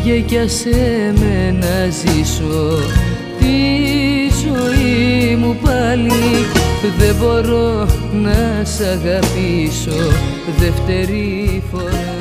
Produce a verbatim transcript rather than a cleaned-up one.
φύγε κι άσε με να ζήσω τη ζωή μου πάλι. Δεν μπορώ να σ' αγαπήσω δεύτερη φορά.